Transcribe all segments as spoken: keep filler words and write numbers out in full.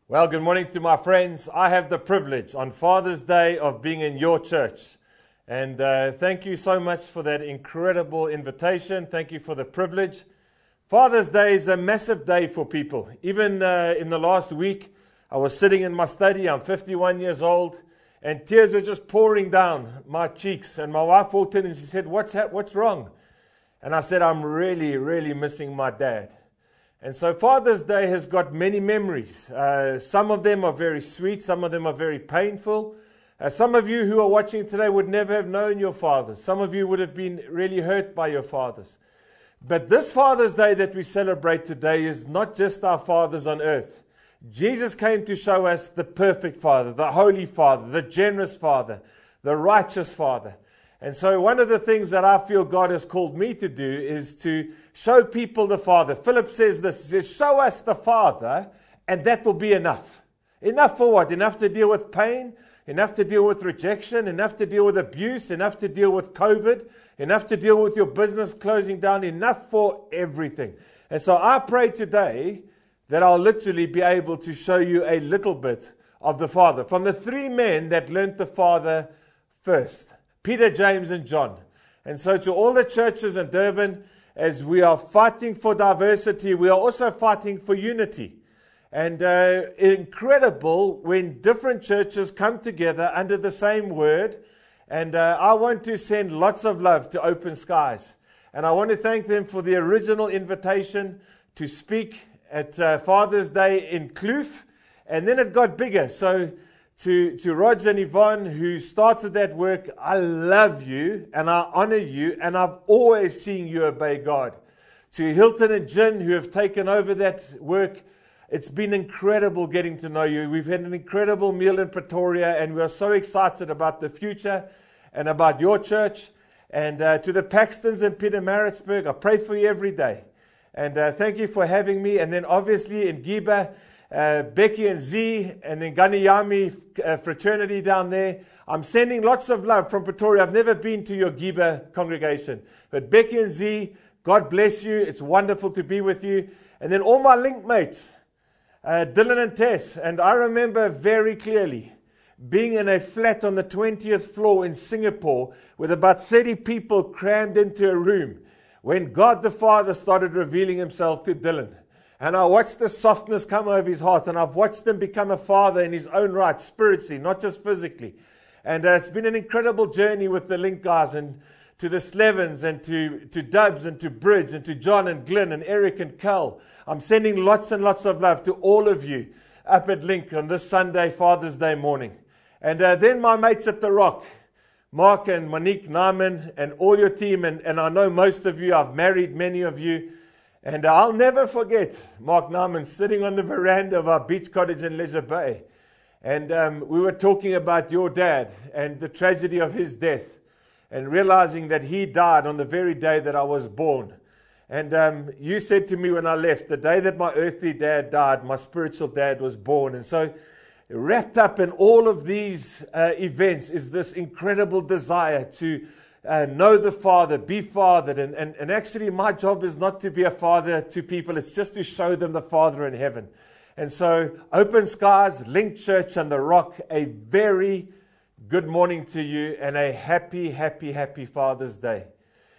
Well, good morning to my friends. I have the privilege on Father's Day of being in your church. And uh, thank you so much for that incredible invitation. Thank you for the privilege. Father's Day is a massive day for people. Even uh, in the last week, I was sitting in my study. I'm fifty-one years old, and tears were just pouring down my cheeks. And my wife walked in and she said, what's ha- what's wrong? And I said, I'm really, really missing my dad. And so Father's Day has got many memories. Uh, some of them are very sweet. Some of them are very painful. Uh, some of you who are watching today would never have known your fathers. Some of you would have been really hurt by your fathers. But this Father's Day that we celebrate today is not just our fathers on earth. Jesus came to show us the perfect Father, the Holy Father, the generous Father, the righteous Father. And so one of the things that I feel God has called me to do is to show people the Father. Philip says this, he says, show us the Father, and that will be enough. Enough for what? Enough to deal with pain, enough to deal with rejection, enough to deal with abuse, enough to deal with COVID, enough to deal with your business closing down, enough for everything. And so I pray today that I'll literally be able to show you a little bit of the Father. From the three men that learned the Father first, Peter, James, and John. And so to all the churches in Durban, as we are fighting for diversity, we are also fighting for unity. And uh, incredible when different churches come together under the same word. And uh, I want to send lots of love to Open Skies. And I want to thank them for the original invitation to speak at uh, Father's Day in Kloof. And then it got bigger. So to, to Roger and Yvonne, who started that work, I love you and I honor you. And I've always seen you obey God. To Hilton and Jin, who have taken over that work, it's been incredible getting to know you. We've had an incredible meal in Pretoria, and we are so excited about the future and about your church. And uh, to the Paxtons and Peter Maritzburg, I pray for you every day. And uh, thank you for having me. And then obviously in Giba, uh, Becky and Z, and then Ganiyami uh, fraternity down there. I'm sending lots of love from Pretoria. I've never been to your Giba congregation. But Becky and Z, God bless you. It's wonderful to be with you. And then all my link mates. Uh, Dylan and Tess, and I remember very clearly being in a flat on the twentieth floor in Singapore with about thirty people crammed into a room when God the Father started revealing himself to Dylan. And I watched the softness come over his heart, and I've watched him become a father in his own right, spiritually, not just physically. And uh, it's been an incredible journey with the Link guys, and to the Slevens, and to, to Dubs, and to Bridge, and to John, and Glenn, and Eric, and Cal. I'm sending lots and lots of love to all of you up at Link on this Sunday, Father's Day morning. And uh, then my mates at The Rock, Mark and Monique Nyman, and all your team, and, and I know most of you, I've married many of you. And uh, I'll never forget Mark Nyman sitting on the veranda of our beach cottage in Leisure Bay. And um, we were talking about your dad and the tragedy of his death, and realizing that he died on the very day that I was born. And um, you said to me when I left, the day that my earthly dad died, my spiritual dad was born. And so wrapped up in all of these uh, events is this incredible desire to uh, know the Father, be fathered. And, and, and actually my job is not to be a father to people. It's just to show them the Father in heaven. And so Open Skies, Link Church, and The Rock, a very good morning to you and a happy, happy, happy Father's Day.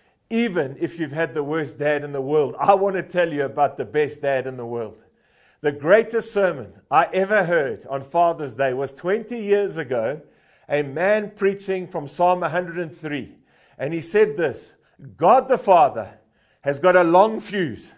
Even if you've had the worst dad in the world, I want to tell you about the best dad in the world. The greatest sermon I ever heard on Father's Day was twenty years ago, a man preaching from Psalm one hundred three. And he said this, God the Father has got a long fuse.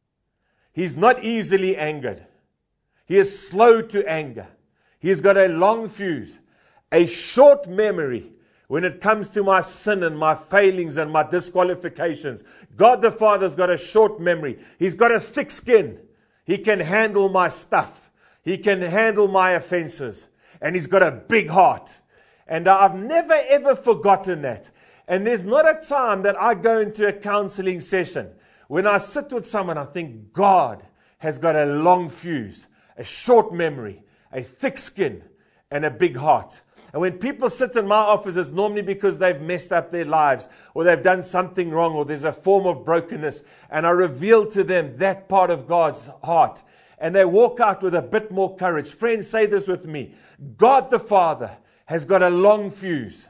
He's not easily angered. He is slow to anger. He's got a long fuse, a short memory. When it comes to my sin and my failings and my disqualifications, God the Father's got a short memory. He's got a thick skin. He can handle my stuff. He can handle my offenses. And he's got a big heart. And I've never ever forgotten that. And there's not a time that I go into a counseling session when I sit with someone, I think God has got a long fuse, a short memory, a thick skin, and a big heart. And when people sit in my office, it's normally because they've messed up their lives or they've done something wrong or there's a form of brokenness. And I reveal to them that part of God's heart. and they walk out with a bit more courage. Friends, say this with me. God the Father has got a long fuse,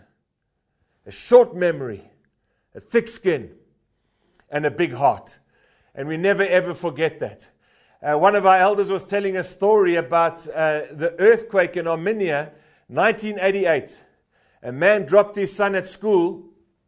a short memory, a thick skin, and a big heart. And we never ever forget that. Uh, one of our elders was telling a story about uh, the earthquake in Armenia, nineteen eighty-eight. A man dropped his son at school,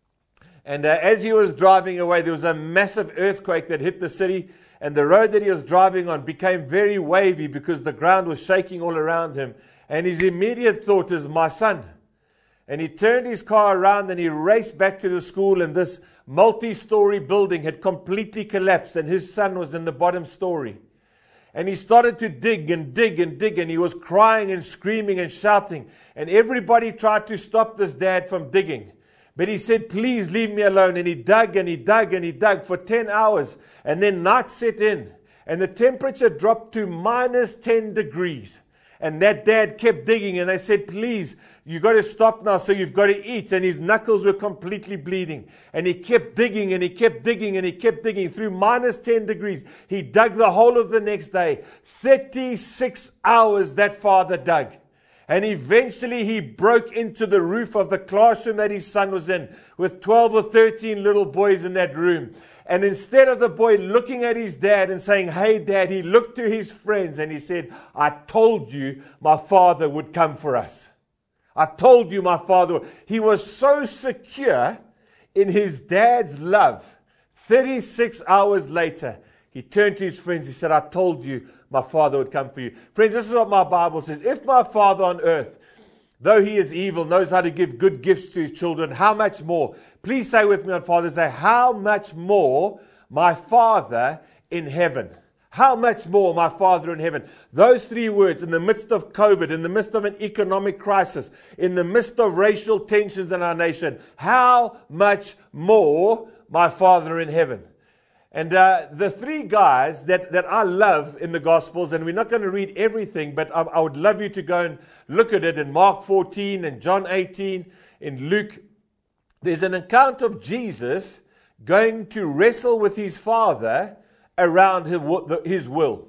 and uh, as he was driving away, there was a massive earthquake that hit the city, and the road that he was driving on became very wavy because the ground was shaking all around him. And his immediate thought is, my son. And he turned his car around and he raced back to the school, and this multi-story building had completely collapsed, and his son was in the bottom story. And he started to dig and dig and dig, and he was crying and screaming and shouting. And everybody tried to stop this dad from digging. But he said, please leave me alone. And he dug and he dug and he dug for ten hours. And then night set in. And the temperature dropped to minus ten degrees. And that dad kept digging, and they said, please, you got to stop now, so you've got to eat. And his knuckles were completely bleeding. And he kept digging and he kept digging and he kept digging through minus ten degrees. He dug the whole of the next day. thirty-six hours that father dug. And eventually he broke into the roof of the classroom that his son was in, with twelve or thirteen little boys in that room. And instead of the boy looking at his dad and saying, hey, Dad, he looked to his friends and he said, I told you my father would come for us. I told you my father would. He was so secure in his dad's love. thirty-six hours later, he turned to his friends. He said, I told you my father would come for you. Friends, this is what my Bible says. If my Father on earth, though he is evil, knows how to give good gifts to his children, how much more? Please say with me on Father's Day, how much more my Father in heaven? How much more my Father in heaven? Those three words, in the midst of COVID, in the midst of an economic crisis, in the midst of racial tensions in our nation, how much more my Father in heaven? And uh, the three guys that, that I love in the Gospels, and we're not going to read everything, but I, I would love you to go and look at it in Mark fourteen and John eighteen, in Luke. There's an account of Jesus going to wrestle with his Father around his will.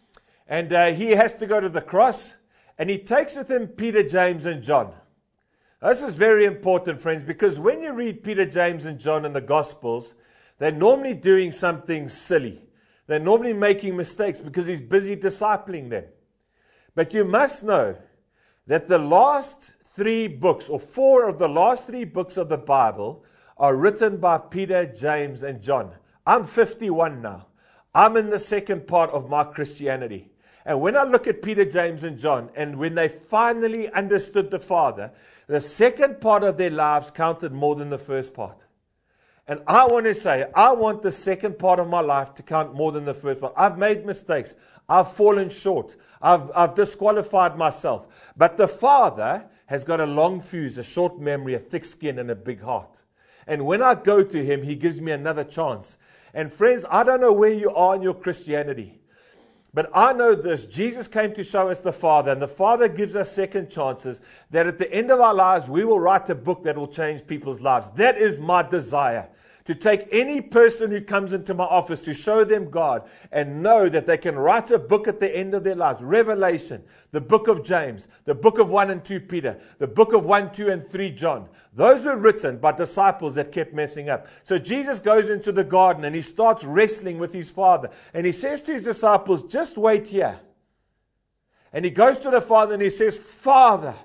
And uh, he has to go to the cross, and he takes with him Peter, James, and John. Now, this is very important, friends, because when you read Peter, James, and John in the Gospels, they're normally doing something silly. They're normally making mistakes because he's busy discipling them. But you must know that the last three books, or four of the last three books of the Bible, are written by Peter, James, and John. I'm fifty-one now. I'm in the second part of my Christianity. And when I look at Peter, James, and John, and when they finally understood the Father, the second part of their lives counted more than the first part. And I want to say, I want the second part of my life to count more than the first part. I've made mistakes. I've fallen short. I've, I've disqualified myself. But the Father has got a long fuse, a short memory, a thick skin, and a big heart. And when I go to Him, He gives me another chance. And friends, I don't know where you are in your Christianity, but I know this. Jesus came to show us the Father, and the Father gives us second chances, that at the end of our lives, we will write a book that will change people's lives. That is my desire. To take any person who comes into my office, to show them God and know that they can write a book at the end of their lives. Revelation, the book of James, the book of First and Second Peter, the book of First, Second, and Third John. Those were written by disciples that kept messing up. So Jesus goes into the garden and he starts wrestling with his Father. And he says to his disciples, just wait here. And he goes to the Father and he says, Father,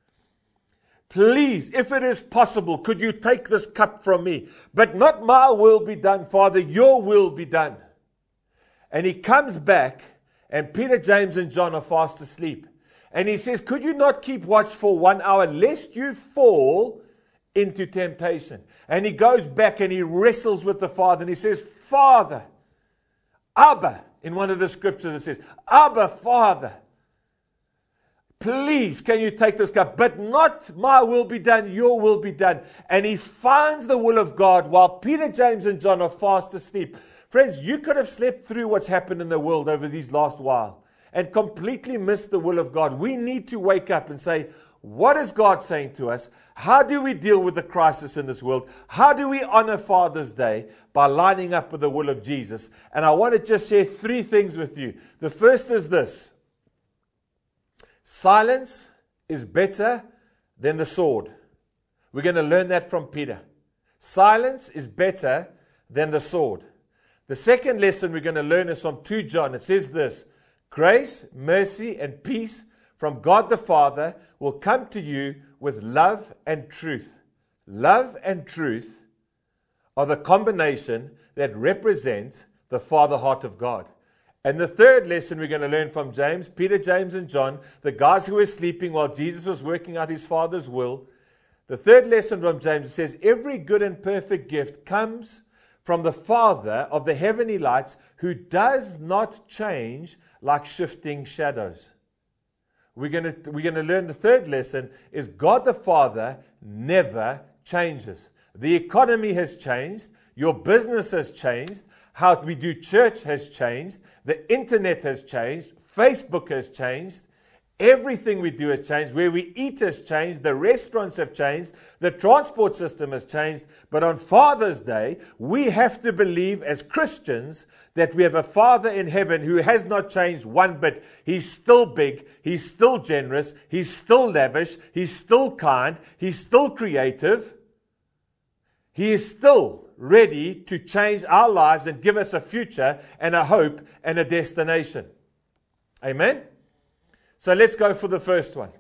please, if it is possible, could you take this cup from me? But not my will be done, Father, your will be done. And he comes back, and Peter, James, and John are fast asleep. And he says, could you not keep watch for one hour, lest you fall into temptation? And he goes back and he wrestles with the Father, and he says, Father, Abba, in one of the scriptures it says, Abba, Father, please, can you take this cup? But not my will be done, your will be done. And he finds the will of God while Peter, James, and John are fast asleep. Friends, you could have slept through what's happened in the world over these last while and completely missed the will of God. We need to wake up and say, What is God saying to us? How do we deal with the crisis in this world? How do we honor Father's Day? By lining up with the will of Jesus. And I want to just share three things with you. The first is this. Silence is better than the sword. We're going to learn that from Peter. Silence is better than the sword. The second lesson we're going to learn is from Second John. It says this: grace, mercy, and peace from God the Father will come to you with love and truth. Love and truth are the combination that represent the Father heart of God. And the third lesson we're going to learn from James, Peter, James, and John, the guys who were sleeping while Jesus was working out his Father's will. The third lesson from James says, every good and perfect gift comes from the Father of the heavenly lights, who does not change like shifting shadows. We're going to, we're going to learn the third lesson is God the Father never changes. The economy has changed. Your business has changed. How we do church has changed. The internet has changed. Facebook has changed. Everything we do has changed. Where we eat has changed. The restaurants have changed. The transport system has changed. But on Father's Day, we have to believe as Christians that we have a Father in heaven who has not changed one bit. He's still big. He's still generous. He's still lavish. He's still kind. He's still creative. He is still ready to change our lives and give us a future and a hope and a destination. Amen? So let's go for the first one.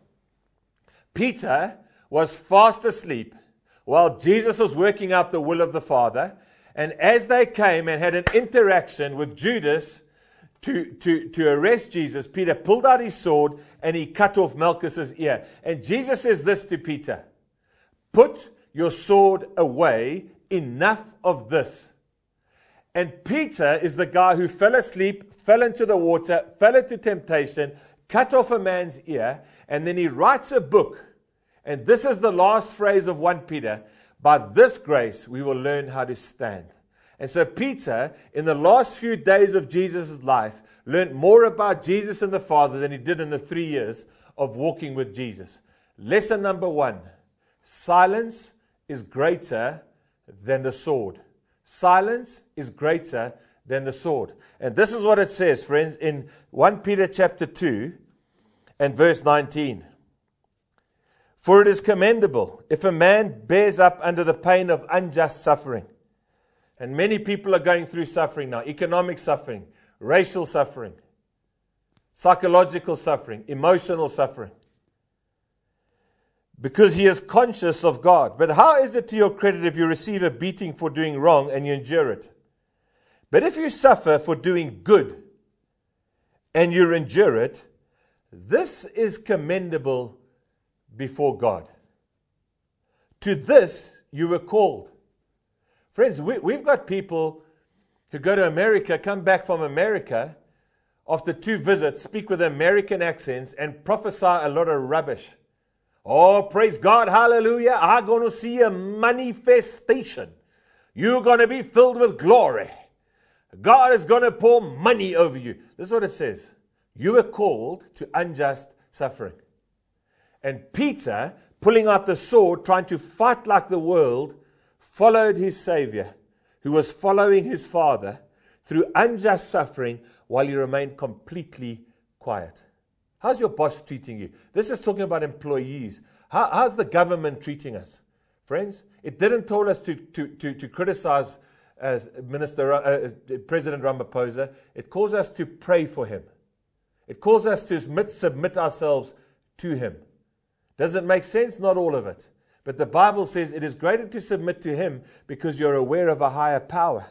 Peter was fast asleep while Jesus was working out the will of the Father. And as they came and had an interaction with Judas to, to, to arrest Jesus, Peter pulled out his sword and he cut off Malchus's ear. And Jesus says this to Peter: put your sword away, enough of this. And Peter is the guy who fell asleep, fell into the water, fell into temptation, cut off a man's ear, and then he writes a book. And this is the last phrase of First Peter: by this grace we will learn how to stand. And so Peter, in the last few days of Jesus' life, learned more about Jesus and the Father than he did in the three years of walking with Jesus. Lesson number one: silence is greater than the sword. Silence is greater than the sword. And this is what it says, friends, in First Peter chapter two and verse nineteen. For it is commendable if a man bears up under the pain of unjust suffering. And many people are going through suffering now. Economic suffering, racial suffering, psychological suffering, emotional suffering. Because he is conscious of God. But how is it to your credit if you receive a beating for doing wrong and you endure it? But if you suffer for doing good and you endure it, this is commendable before God. To this you were called. Friends, we, we've got people who go to America, come back from America after two visits, speak with American accents, and prophesy a lot of rubbish. Oh, praise God, hallelujah, I'm going to see a manifestation. You're going to be filled with glory. God is going to pour money over you. This is what it says. You were called to unjust suffering. And Peter, pulling out the sword, trying to fight like the world, followed his Savior, who was following his Father through unjust suffering while he remained completely quiet. How's your boss treating you? This is talking about employees. How, how's the government treating us? Friends, it didn't tell us to, to, to, to criticize uh, Minister uh, President Ramaphosa. It calls us to pray for him. It calls us to submit, submit ourselves to him. Does it make sense? Not all of it. But the Bible says it is greater to submit to him because you're aware of a higher power.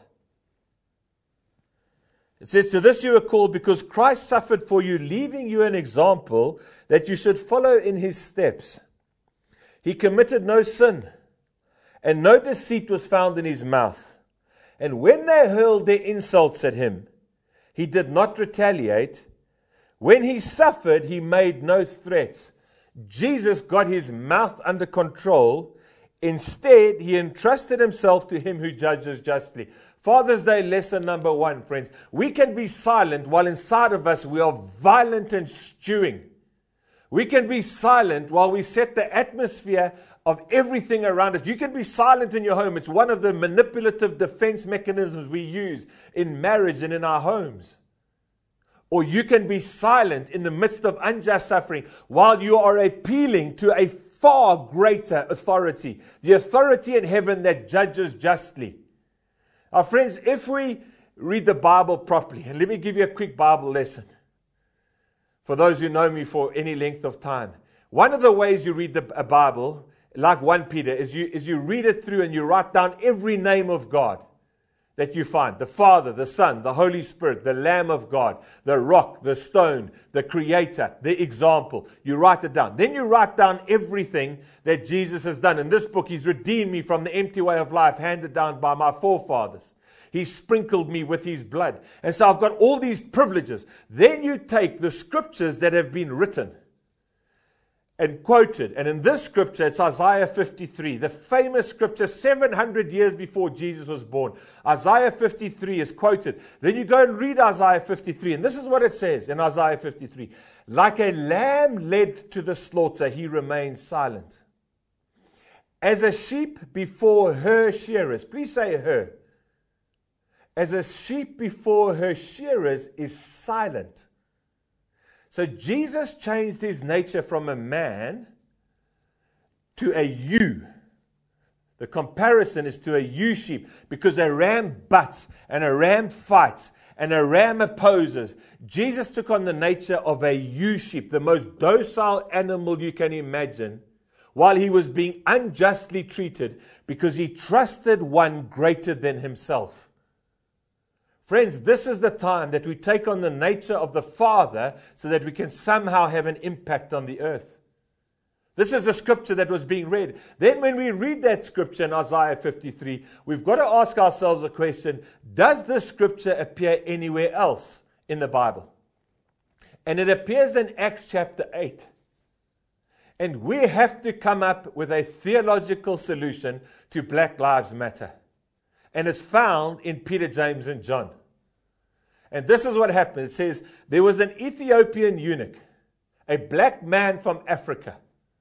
It says, to this you are called because Christ suffered for you, leaving you an example that you should follow in his steps. He committed no sin, and no deceit was found in his mouth. And when they hurled their insults at him, he did not retaliate. When he suffered, he made no threats. Jesus got his mouth under control. Instead, he entrusted himself to him who judges justly. Father's Day lesson number one, friends. We can be silent while inside of us we are violent and stewing. We can be silent while we set the atmosphere of everything around us. You can be silent in your home. It's one of the manipulative defense mechanisms we use in marriage and in our homes. Or you can be silent in the midst of unjust suffering while you are appealing to a far greater authority, the authority in heaven that judges justly. Our friends, if we read the Bible properly, and let me give you a quick Bible lesson for those who know me for any length of time. One of the ways you read the a Bible, like First Peter, is you, is you read it through and you write down every name of God that you find. The Father, the Son, the Holy Spirit, the Lamb of God, the rock, the stone, the Creator, the example. You write it down. Then you write down everything that Jesus has done. In this book, He's redeemed me from the empty way of life handed down by my forefathers. He sprinkled me with His blood. And so I've got all these privileges. Then you take the scriptures that have been written and quoted. And in this scripture, it's Isaiah fifty-three, the famous scripture seven hundred years before Jesus was born. Isaiah fifty-three is quoted. Then you go and read Isaiah fifty-three, and this is what it says in Isaiah fifty-three. Like a lamb led to the slaughter, He remains silent. As a sheep before her shearers. Please say her. As a sheep before her shearers is silent. So Jesus changed His nature from a man to a ewe. The comparison is to a ewe sheep, because a ram butts and a ram fights and a ram opposes. Jesus took on the nature of a ewe sheep, the most docile animal you can imagine, while He was being unjustly treated because He trusted one greater than Himself. Friends, this is the time that we take on the nature of the Father so that we can somehow have an impact on the earth. This is the scripture that was being read. Then when we read that scripture in Isaiah fifty-three, we've got to ask ourselves a question: does this scripture appear anywhere else in the Bible? And it appears in Acts chapter eight. And we have to come up with a theological solution to Black Lives Matter. And it's found in Peter, James, and John. And this is what happened. It says, there was an Ethiopian eunuch, a black man from Africa.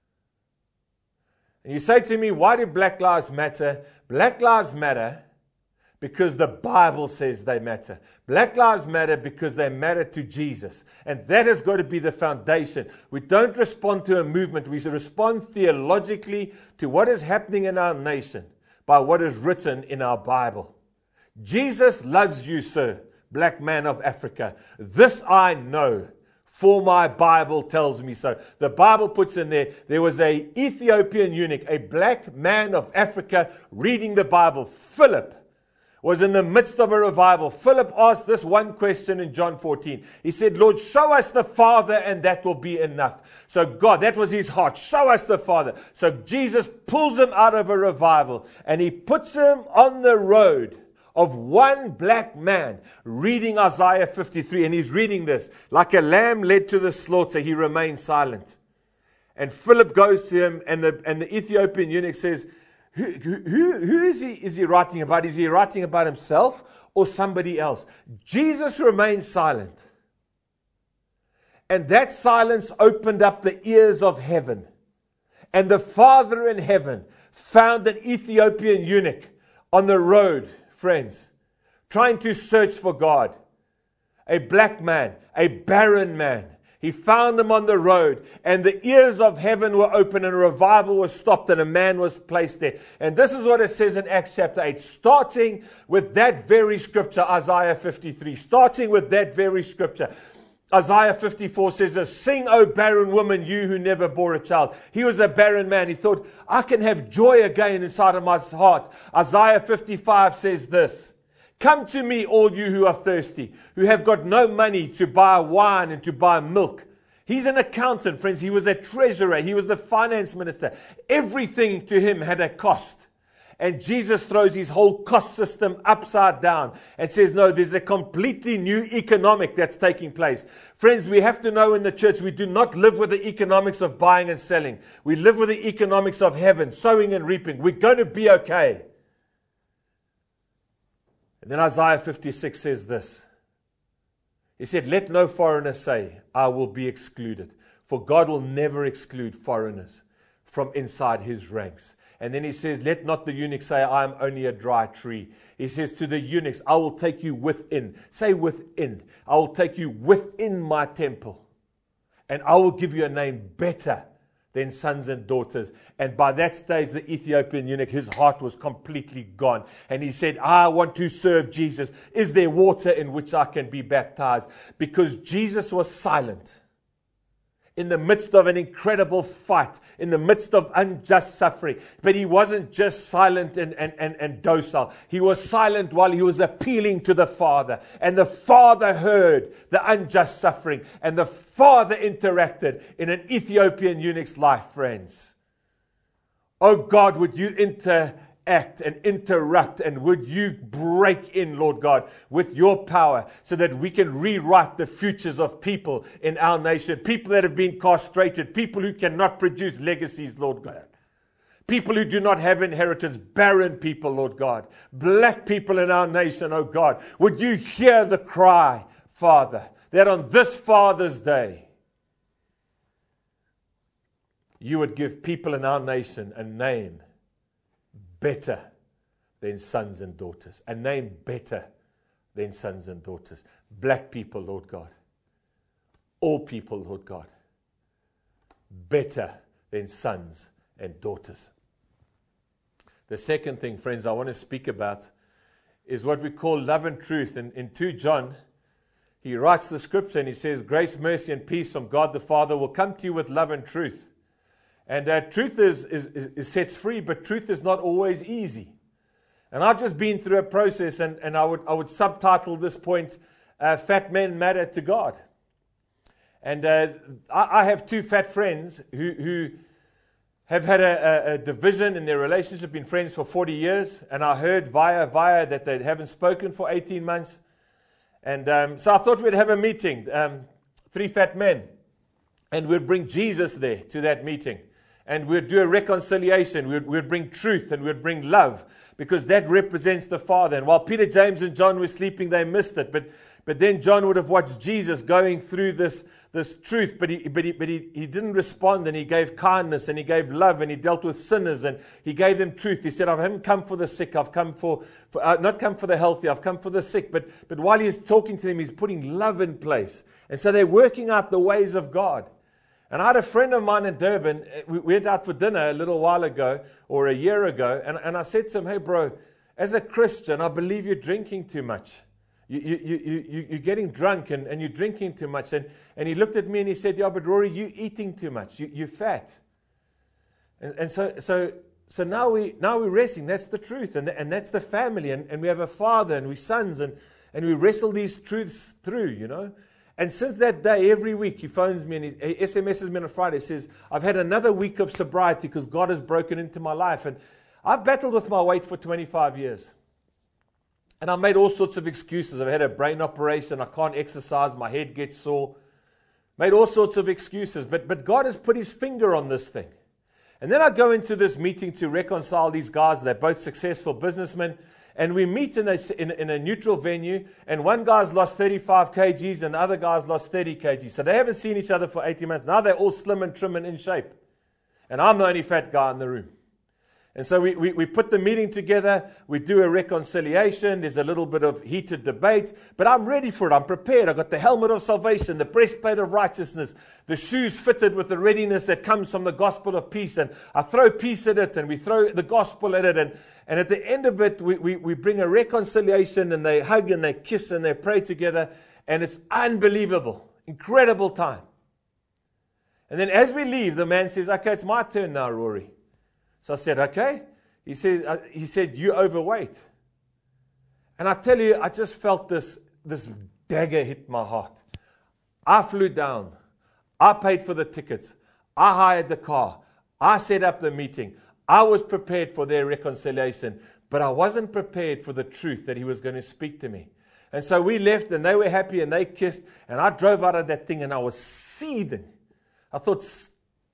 And you say to me, why do Black Lives matter? Black Lives matter because the Bible says they matter. Black Lives matter because they matter to Jesus. And that has got to be the foundation. We don't respond to a movement. We respond theologically to what is happening in our nation by what is written in our Bible. Jesus loves you, sir, black man of Africa. This I know, for my Bible tells me so. The Bible puts in there, there was a Ethiopian eunuch, a black man of Africa, reading the Bible. Philip was in the midst of a revival. Philip asked this one question in John fourteen. He said, Lord, show us the Father and that will be enough. So God, that was his heart. Show us the Father. So Jesus pulls him out of a revival and He puts him on the road of one black man reading Isaiah fifty-three. And he's reading this. Like a lamb led to the slaughter, He remained silent. And Philip goes to him, and the, and the Ethiopian eunuch says, Who, who, who is he, is he writing about? Is he writing about himself or somebody else? Jesus remained silent. And that silence opened up the ears of heaven. And the Father in heaven found an Ethiopian eunuch on the road, friends, trying to search for God. A black man, a barren man. He found him on the road, and the ears of heaven were open, and a revival was stopped, and a man was placed there. And this is what it says in Acts chapter eight, starting with that very scripture, Isaiah fifty-three, starting with that very scripture. Isaiah fifty-four says, sing, O barren woman, you who never bore a child. He was a barren man. He thought, I can have joy again inside of my heart. Isaiah fifty-five says this, come to me, all you who are thirsty, who have got no money to buy wine and to buy milk. He's an accountant, friends. He was a treasurer. He was the finance minister. Everything to him had a cost. And Jesus throws his whole cost system upside down and says, no, there's a completely new economic that's taking place. Friends, we have to know in the church, we do not live with the economics of buying and selling. We live with the economics of heaven, sowing and reaping. We're going to be okay. And then Isaiah fifty-six says this. He said, let no foreigner say, I will be excluded. For God will never exclude foreigners from inside his ranks. And then he says, let not the eunuch say, I am only a dry tree. He says to the eunuchs, I will take you within. Say within. I will take you within my temple. And I will give you a name better than sons and daughters. And by that stage, the Ethiopian eunuch, his heart was completely gone. And he said, I want to serve Jesus. Is there water in which I can be baptized? Because Jesus was silent. In the midst of an incredible fight, in the midst of unjust suffering. But he wasn't just silent and, and, and, and docile. He was silent while he was appealing to the Father. And the Father heard the unjust suffering. And the Father interacted in an Ethiopian eunuch's life, friends. Oh God, would you interact and interrupt, and would you break in, Lord God, with your power so that we can rewrite the futures of people in our nation, people that have been castrated, people who cannot produce legacies, Lord God, people who do not have inheritance, barren people, Lord God, black people in our nation, oh God, would you hear the cry, Father, that on this Father's Day you would give people in our nation a name better than sons and daughters. A name better than sons and daughters. Black people, Lord God. All people, Lord God. Better than sons and daughters. The second thing, friends, I want to speak about is what we call love and truth. In, in Second John, he writes the scripture and he says, grace, mercy, and peace from God the Father will come to you with love and truth. And uh, truth is, is, is sets free, but truth is not always easy. And I've just been through a process, and, and I would I would subtitle this point, uh, Fat Men Matter to God. And uh, I, I have two fat friends who, who have had a, a, a division in their relationship, been friends for forty years. And I heard via, via that they haven't spoken for eighteen months. And um, so I thought we'd have a meeting, um, three fat men. And we'd bring Jesus there to that meeting. And we'd do a reconciliation. We'd, we'd bring truth and we'd bring love, because that represents the Father. And while Peter, James, and John were sleeping, they missed it. But but then John would have watched Jesus going through this, this truth, but he but he but he, he didn't respond, and he gave kindness and he gave love and he dealt with sinners and he gave them truth. He said, I haven't come for the sick, I've come for, for uh, not come for the healthy, I've come for the sick. But but while he's talking to them, he's putting love in place. And so they're working out the ways of God. And I had a friend of mine in Durban. We went out for dinner a little while ago, or a year ago, and, and I said to him, hey bro, as a Christian, I believe you're drinking too much. You, you, you, you, you're getting drunk and, and you're drinking too much. And, and he looked at me and he said, yeah, but Rory, you're eating too much. You, you're fat. And, and so so so now, we, now we're wrestling. That's the truth. And, and that's the family. And, and we have a father and we're sons. And, and we wrestle these truths through, you know. And since that day, every week, he phones me and he S M Ses me on a Friday. He says, I've had another week of sobriety because God has broken into my life. And I've battled with my weight for twenty-five years. And I made all sorts of excuses. I've had a brain operation. I can't exercise. My head gets sore. Made all sorts of excuses. But, but God has put his finger on this thing. And then I go into this meeting to reconcile these guys. They're both successful businessmen. And we meet in a, in, in a neutral venue, and one guy's lost thirty-five kilograms and the other guy's lost thirty kilograms. So they haven't seen each other for eighteen months. Now they're all slim and trim and in shape. And I'm the only fat guy in the room. And so we, we, we put the meeting together. We do a reconciliation. There's a little bit of heated debate. But I'm ready for it. I'm prepared. I've got the helmet of salvation, the breastplate of righteousness, the shoes fitted with the readiness that comes from the gospel of peace. And I throw peace at it, and we throw the gospel at it. And, and at the end of it, we, we, we bring a reconciliation, and they hug and they kiss and they pray together. And it's unbelievable. Incredible time. And then as we leave, the man says, okay, it's my turn now, Rory. So I said, okay. He said, uh, he said, you're overweight. And I tell you, I just felt this, this dagger hit my heart. I flew down. I paid for the tickets. I hired the car. I set up the meeting. I was prepared for their reconciliation, but I wasn't prepared for the truth that he was going to speak to me. And so we left, and they were happy, and they kissed, and I drove out of that thing, and I was seething. I thought, it's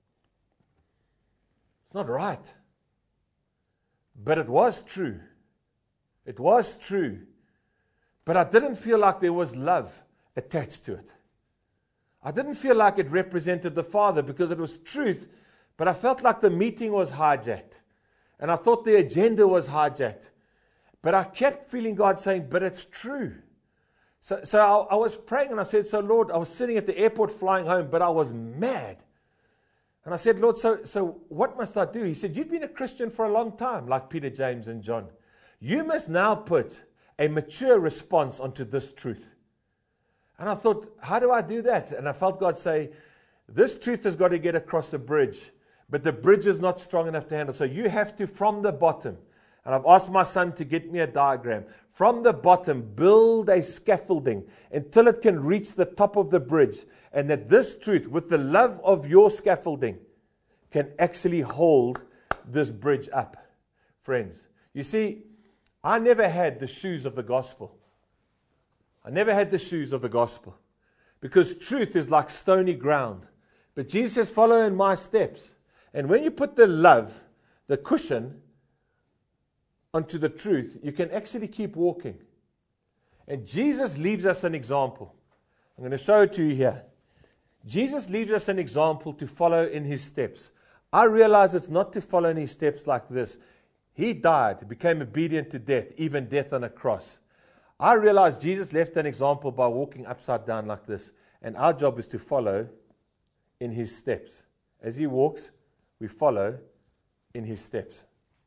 not right. But it was true. It was true. But I didn't feel like there was love attached to it. I didn't feel like it represented the Father because it was truth, but I felt like the meeting was hijacked. And I thought the agenda was hijacked. But I kept feeling God saying, but it's true. So, so I, I was praying and I said, so Lord, I was sitting at the airport flying home, but I was mad. And I said, Lord, so, so what must I do? He said, you've been a Christian for a long time, like Peter, James, and John. You must now put a mature response onto this truth. And I thought, how do I do that? And I felt God say, this truth has got to get across the bridge, but the bridge is not strong enough to handle. So you have to, from the bottom, and I've asked my son to get me a diagram, from the bottom, build a scaffolding until it can reach the top of the bridge. And that this truth, with the love of your scaffolding, can actually hold this bridge up. Friends, you see, I never had the shoes of the gospel. I never had the shoes of the gospel. Because truth is like stony ground. But Jesus says, follow in my steps. And when you put the love, the cushion, onto the truth, you can actually keep walking. And Jesus leaves us an example. I'm going to show it to you here. Jesus leaves us an example to follow in his steps. I realize it's not to follow in his steps like this. He died, became obedient to death, even death on a cross. I realize Jesus left an example by walking upside down like this. And our job is to follow in his steps. As he walks, we follow in his steps.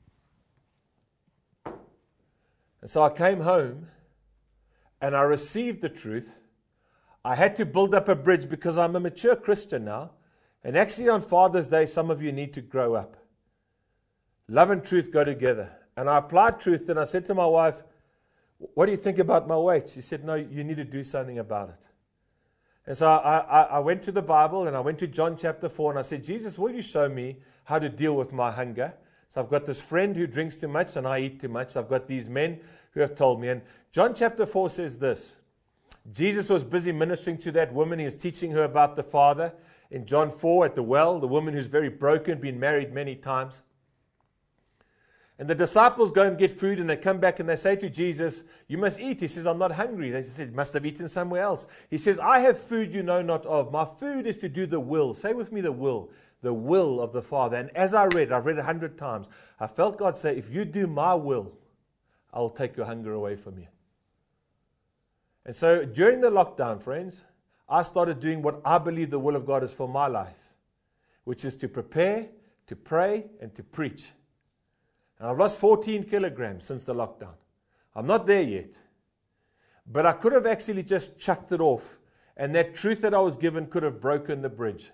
And so I came home and I received the truth. I had to build up a bridge because I'm a mature Christian now. And actually on Father's Day, some of you need to grow up. Love and truth go together. And I applied truth and I said to my wife, what do you think about my weight? She said, no, you need to do something about it. And so I, I, I went to the Bible and I went to John chapter four and I said, Jesus, will you show me how to deal with my hunger? So I've got this friend who drinks too much and I eat too much. So I've got these men who have told me. And John chapter four says this. Jesus was busy ministering to that woman. He was teaching her about the Father. In John four at the well, the woman who's very broken, been married many times. And the disciples go and get food and they come back and they say to Jesus, you must eat. He says, I'm not hungry. They said, must have eaten somewhere else. He says, I have food you know not of. My food is to do the will. Say with me the will. The will of the Father. And as I read, I've read it a hundred times, I felt God say, if you do my will, I'll take your hunger away from you. And so during the lockdown, friends, I started doing what I believe the will of God is for my life, which is to prepare, to pray, and to preach. And I've lost fourteen kilograms since the lockdown. I'm not there yet. But I could have actually just chucked it off. And that truth that I was given could have broken the bridge.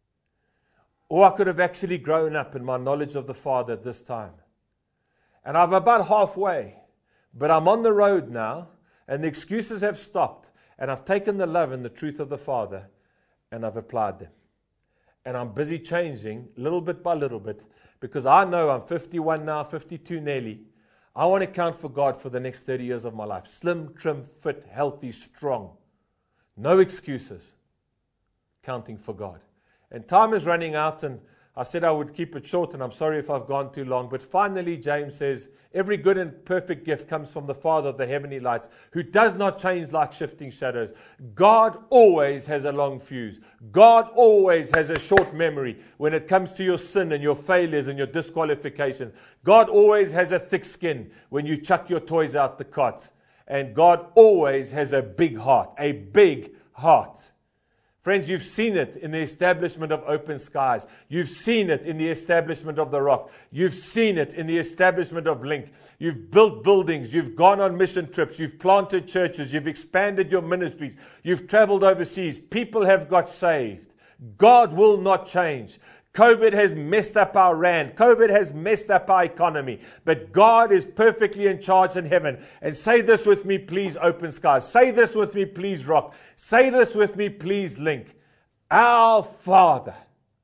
Or I could have actually grown up in my knowledge of the Father at this time. And I'm about halfway. But I'm on the road now. And the excuses have stopped. And I've taken the love and the truth of the Father. And I've applied them. And I'm busy changing little bit by little bit. Because I know I'm fifty-one now, fifty-two nearly. I want to count for God for the next thirty years of my life. Slim, trim, fit, healthy, strong. No excuses. Counting for God. And time is running out, and I said I would keep it short, and I'm sorry if I've gone too long. But finally, James says, every good and perfect gift comes from the Father of the heavenly lights, who does not change like shifting shadows. God always has a long fuse. God always has a short memory when it comes to your sin and your failures and your disqualifications. God always has a thick skin when you chuck your toys out the cot. And God always has a big heart, a big heart. Friends, you've seen it in the establishment of Open Skies. You've seen it in the establishment of The Rock. You've seen it in the establishment of Link. You've built buildings. You've gone on mission trips. You've planted churches. You've expanded your ministries. You've traveled overseas. People have got saved. God will not change. COVID has messed up our rand. COVID has messed up our economy. But God is perfectly in charge in heaven. And say this with me, please, Open Skies. Say this with me, please, Rock. Say this with me, please, Link. Our Father,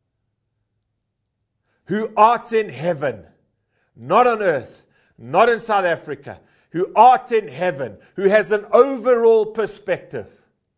who art in heaven, not on earth, not in South Africa, who art in heaven, who has an overall perspective.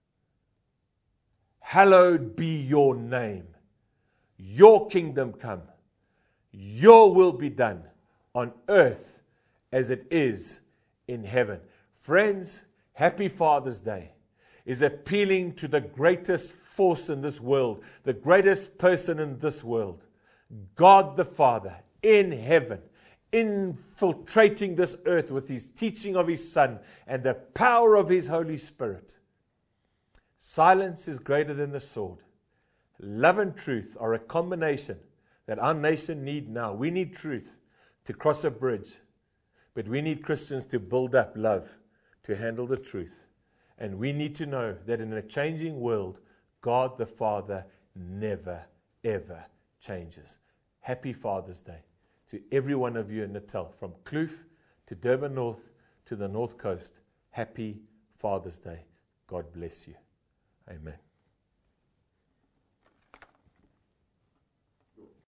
Hallowed be your name. Your kingdom come. Your will be done on earth as it is in heaven. Friends, happy Father's Day is appealing to the greatest force in this world, the greatest person in this world, God the Father in heaven, infiltrating this earth with his teaching of his Son and the power of his Holy Spirit. Silence is greater than the sword. Love and truth are a combination that our nation need now. We need truth to cross a bridge, but we need Christians to build up love to handle the truth. And we need to know that in a changing world, God the Father never, ever changes. Happy Father's Day to every one of you in Natal, from Kloof to Durban North to the North Coast. Happy Father's Day. God bless you. Amen.